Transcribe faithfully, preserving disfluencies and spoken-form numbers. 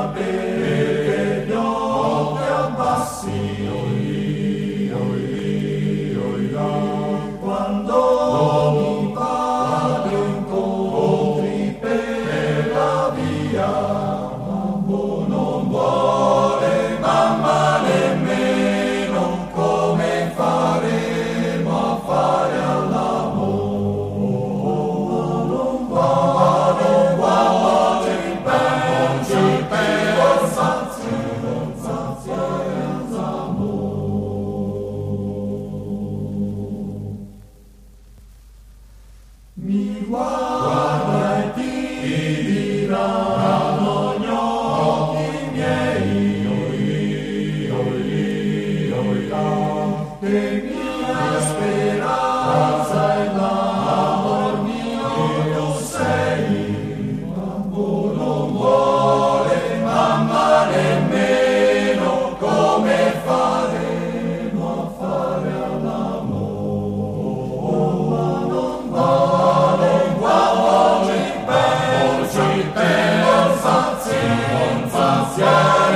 perché gli occhi abbassi, oi, oi, oi, là. Quando mi padre incontri per la via, babbo non vuole, mamma nemmeno, come faremo a fare all'amore? Non vuole, non vuole, il bel, il bel, sazio, sazio, l'amore. Mi guarda e ti diranno gli occhi miei, oi, oi, oi, là, che mia speranza è l'amor mio, tu sei. Babbo non vuole, mamma nemmeno, come faremo a fare all'amore? Non vale, guarda, ci pensa, ci pensa,